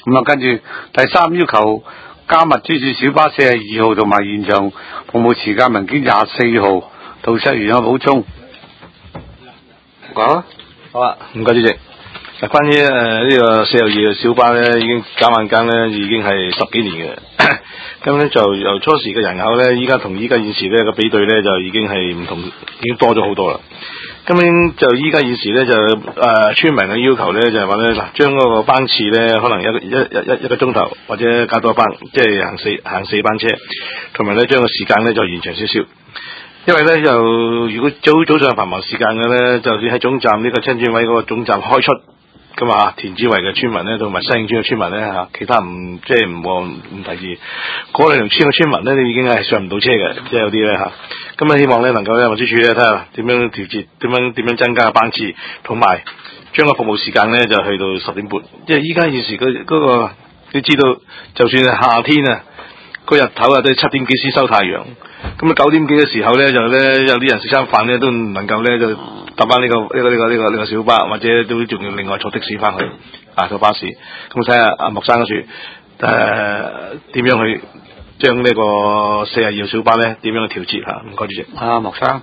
咁啊，跟住第三要求加密專線小巴42號同埋延長服務時間文件24號到7月有補充。講啊， 好啊，唔該主席。嗱，關於呢個42號小巴咧，已經搞萬間咧，已經係10幾年嘅。咁咧就由初時嘅人口咧，依家同依家現時咧個比對咧，就已經係唔同，已經多咗好多啦。咁樣就依家現時咧就村民嘅要求咧就係話咧，嗱，將嗰個班次咧可能一個鐘頭或者加多一班，即係行四班車，同埋咧將個時間咧就延長少少。因為咧就如果早上繁忙時間嘅咧，就算喺總站呢個青專位嗰個總站開出咁啊，田子圍嘅村民咧，同埋西營村嘅村民咧嚇，其他唔提議嗰兩條村嘅村民咧，你已經係上唔到車嘅，即係有啲咧嚇。咁啊，希望咧能夠咧運輸署咧睇下點樣調節，點樣增加班次，同埋將個服務時間咧就去到10點半。因為依家現時嗰個你知道，就算係夏天啊，個日頭啊都係7點幾先收太陽。咁啊9點幾嘅時候咧，就咧有啲人食餐飯咧都唔能夠咧就搭翻呢個小巴，或者都仲要另外坐的士翻去坐巴士。咁睇下阿莫生嗰處點樣去將呢個42號小巴咧點樣去調節嚇？唔該主席。 莫生。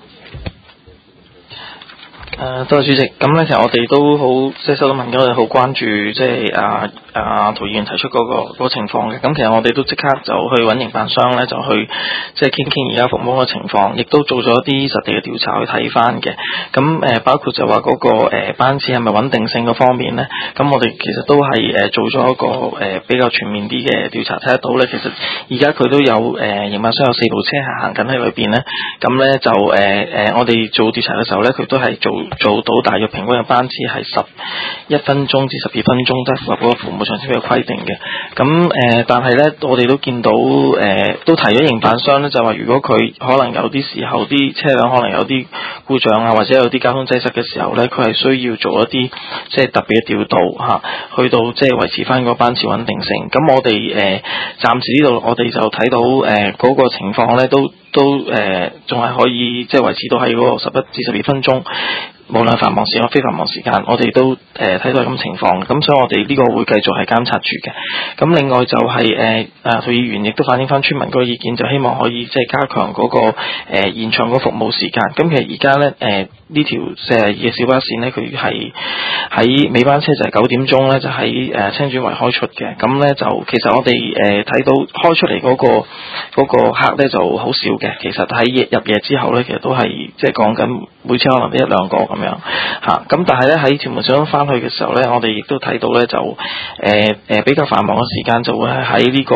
多謝主席。咁咧，其實我哋都好即係收到民間我哋好關注，即係陶議員提出嗰個情況嘅。咁其實我哋都即刻就去揾營辦商咧，就去即係傾而家服務嘅情況，亦都做咗一啲實地嘅調查去睇翻嘅。咁包括就話嗰個班次係咪穩定性嗰方面咧，咁我哋其實都係做咗一個比較全面啲嘅調查，睇得到咧，其實而家佢都有營辦商有4部車係行緊喺裏邊咧。咁咧就我哋做調查嘅時候咧，佢都係做到大約平均嘅班次係11分鐘至12分鐘，都係符合嗰個服務上司嘅規定嘅。咁但係咧，我哋都見到都提咗營辦商咧，就話如果佢可能有啲時候啲車輛可能有啲故障啊，或者有啲交通擠塞嘅時候咧，佢係需要做一啲即係特別嘅調度去到即係維持翻個班次穩定性。咁我哋暫時呢度我哋就睇到嗰個情況咧都仲係可以即係維持到喺嗰個11至12分鐘。無論繁忙時間、非繁忙時間，我哋都睇到係咁情況，咁所以我哋呢個會繼續係監察住嘅。咁另外就係陶議員亦都反映翻村民嗰個意見，就希望可以即係加強嗰個延長嗰個服務時間。咁其實而家咧呢條42嘅小巴線咧，佢係喺尾班車就係9點鐘咧，就喺青專圍開出嘅。咁咧就其實我哋睇到開出嚟嗰個客咧就好少嘅。其實喺入夜之後咧，其實都係即係講緊每車可能得1、2個咁樣嚇。咁但係咧喺屯門上翻去嘅時候咧，我哋亦都睇到咧就比較繁忙嘅時間就會係喺呢個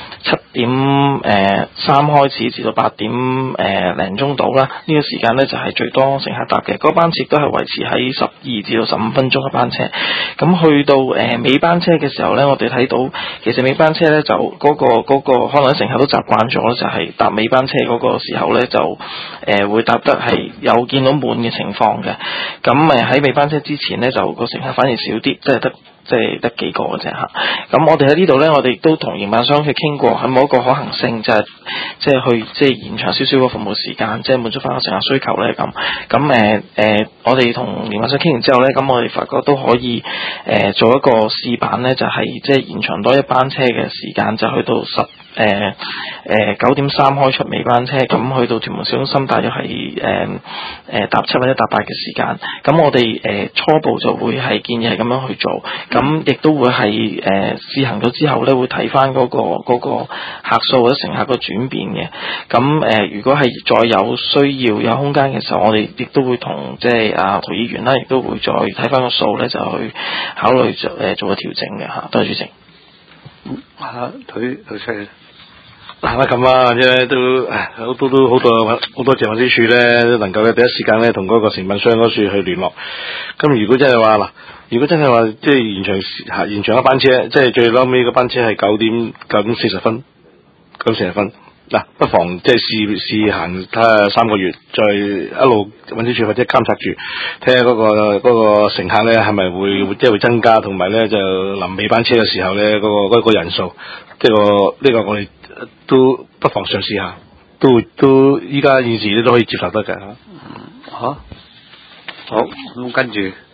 7點3開始至到8點零鐘度啦。呢個時間咧就係最多乘客搭嘅，嗰班次都係維持喺12至到15分鐘嘅班車。咁去到尾班車嘅時候咧，我哋睇到其實尾班車咧就嗰個可能乘客都習慣咗，就係搭尾班車嗰個時候咧就會搭得係有見到滿嘅情況嘅。咁喺尾班車之前咧就個乘客反而少啲，即係得幾個嘅啫嚇。咁我哋喺呢度咧，我哋都同營辦商去傾過，係冇一個可行性，就係即係去即係延長少少個服務時間，即係滿足翻個乘客需求咧咁。咁我哋同營辦商傾完之後咧，咁我哋發覺都可以做一個試辦咧，就係即係延長多一班車嘅時間，就去到9點3開出尾班車，咁去到屯門市中心大約係搭7或者搭8嘅時間。咁我哋初步就會係建議係咁樣去做。咁亦都會係試行咗之後咧，會睇翻嗰個客數或者乘客個轉變嘅。咁如果係再有需要有空間嘅時候，我哋亦都會同即係陶議員啦，亦都會再睇翻個數咧，就去考慮做個調整嘅嚇。多謝主席。 佢出咁啊，即係都好多謝運輸署咧，都能夠咧第一時間咧同嗰個承辦商嗰處去聯絡。咁如果真係話即係延長一班車，即係最撈尾個班車係9點40分，9點40分。嗱，不妨即係試行睇下3個月，再一路運輸署或者監察住，睇下嗰個乘客咧係咪會即係會增加，同埋咧就臨尾班車嘅時候咧嗰個人數，即係呢個我哋都不妨嘗試下，都依家現時都可以接受得嘅嚇。 好，咁跟住。